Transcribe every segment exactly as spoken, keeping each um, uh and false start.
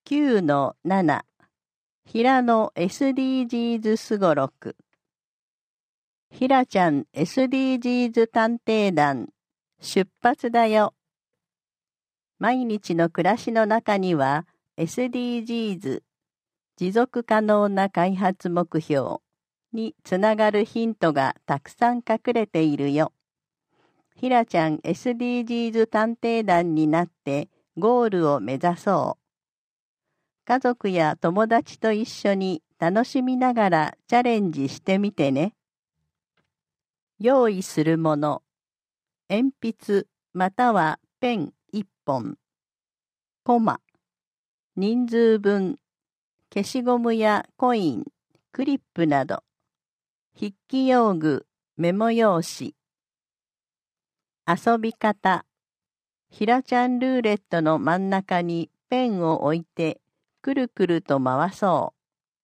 きゅうのなな 平野 エスディージーズ すごろくひらちゃん エスディージーズ 探偵団出発だよ。毎日の暮らしの中には エスディージーズ 持続可能な開発目標につながるヒントがたくさん隠れているよ。ひらちゃん エスディージーズ 探偵団になってゴールを目指そう。家族や友達と一緒に楽しみながらチャレンジしてみてね。用意するもの、鉛筆またはペンいっぽん、コマ、人数分、消しゴムやコイン、クリップなど、筆記用具、メモ用紙。遊び方、ひらちゃんルーレットの真ん中にペンを置いて、くるくると回そう。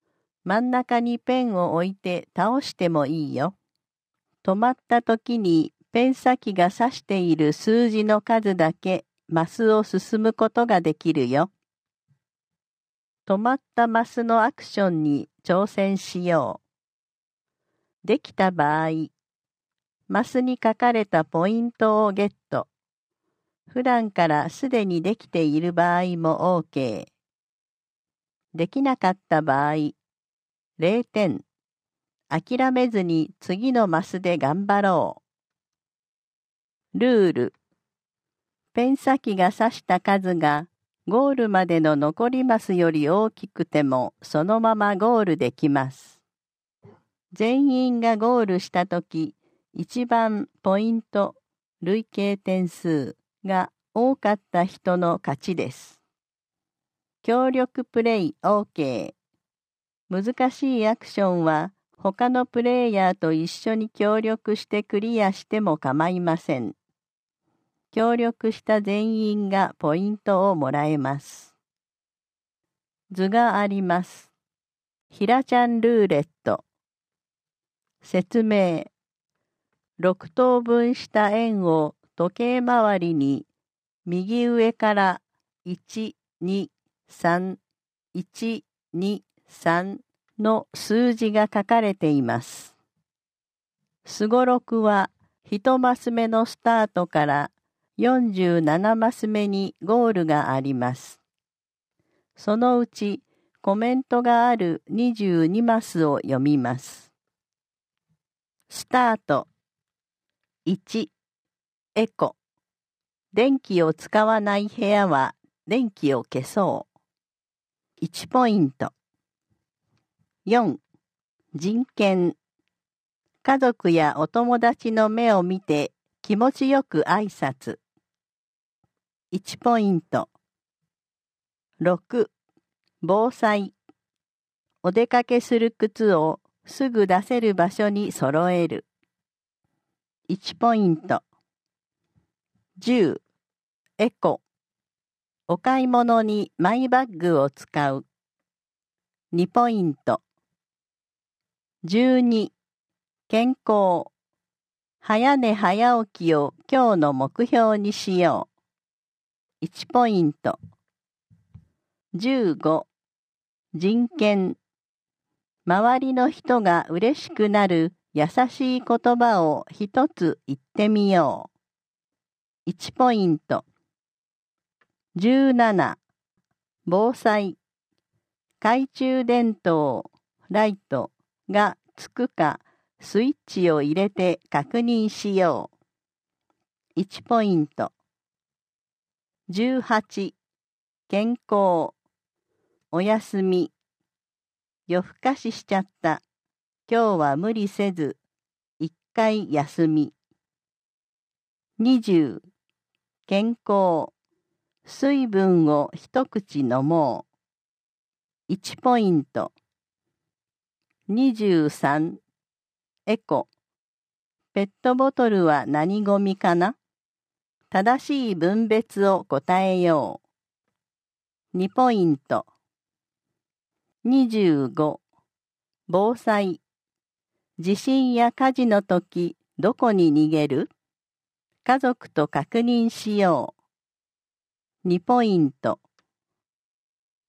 真ん中にペンを置いて倒してもいいよ。止まった時にペン先が指している数字の数だけマスを進むことができるよ。止まったマスのアクションに挑戦しよう。できた場合、マスに書かれたポイントをゲット。普段からすでにできている場合も OK。できなかった場合、れいてん。諦めずに次のマスで頑張ろう。ルール。ペン先が指した数がゴールまでの残りマスより大きくてもそのままゴールできます。全員がゴールしたとき、一番ポイント、累計点数が多かった人の勝ちです。協力プレイ OK。難しいアクションは他のプレイヤーと一緒に協力してクリアしても構いません。協力した全員がポイントをもらえます。図があります。ひらちゃんルーレット。説明。ろく等分した円を時計回りに右上からいち、に、さん、いち、に、さんの数字が書かれています。すごろくはいちマス目のスタートからよんじゅうななマス目にゴールがあります。そのうちコメントがあるにじゅうにマスを読みます。スタート。いち、エコ。電気を使わない部屋は電気を消そう。いちポイント。よん、人権。家族やお友達の目を見て気持ちよく挨拶。いちポイント。ろく、防災。お出かけする靴をすぐ出せる場所に揃える。いちポイント。じゅう、エコ。お買い物にマイバッグを使う。にポイント。じゅうに、健康。早寝早起きを今日の目標にしよう。いちポイント。じゅうご、人権。周りの人が嬉しくなる優しい言葉を一つ言ってみよう。いちポイント。じゅうなな、防災。懐中電灯、ライトがつくかスイッチを入れて確認しよう。いちポイント。じゅうはち、健康。おやすみ。夜更かししちゃった。今日は無理せず、一回休み。にじゅう、健康。水分を一口飲もう。いちポイント。にじゅうさん、エコ。ペットボトルは何ゴミかな？正しい分別を答えよう。にポイント。にじゅうご、防災。地震や火事の時、どこに逃げる？家族と確認しよう。にポイント。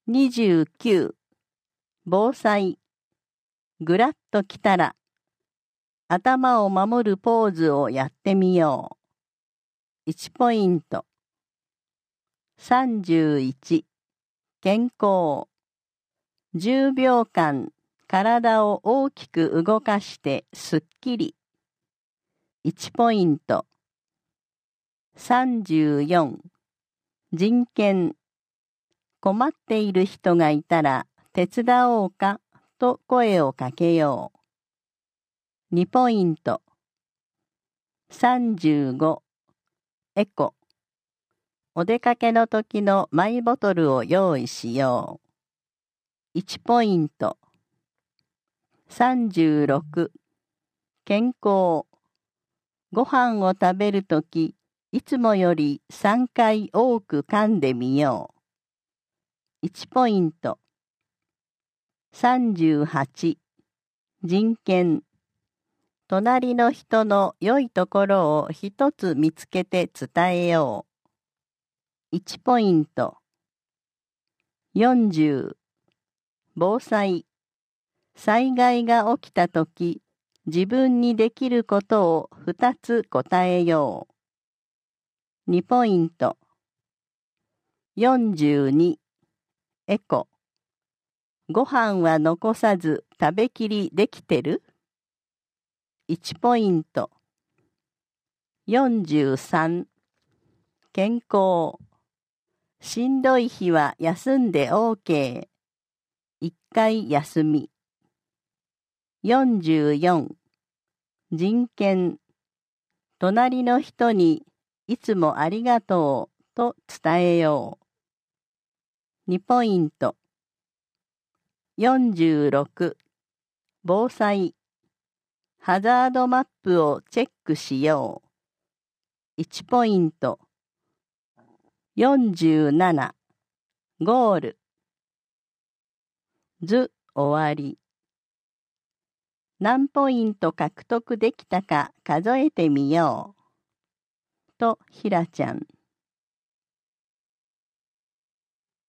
にじゅうきゅう防災ぐらっと来たら頭を守るポーズをやってみよう。いちポイント。さんじゅういち健康じゅうびょうかん体を大きく動かしてすっきり。いちポイント。さんじゅうよん人権困っている人がいたら手伝おうかと声をかけよう。にポイント。さんじゅうごエコお出かけの時のマイボトルを用意しよう。いちポイント。さんじゅうろく健康ご飯を食べるときいつもよりさんかい多く噛んでみよう。いちポイント。さんじゅうはち人権隣の人の良いところを一つ見つけて伝えよう。いちポイント。よんじゅう防災災害が起きたとき自分にできることをふたつ答えよう。にポイント。よんじゅうにエコご飯は残さず食べきりできてる ?いちポイント。よんじゅうさん健康しんどい日は休んで OK。いっかい休み。よんじゅうよん人権隣の人にいつもありがとうと伝えよう。にポイント。よんじゅうろく防災ハザードマップをチェックしよう。いちポイント。よんじゅうななゴール図終わり何ポイント獲得できたか数えてみよう。とひらちゃん。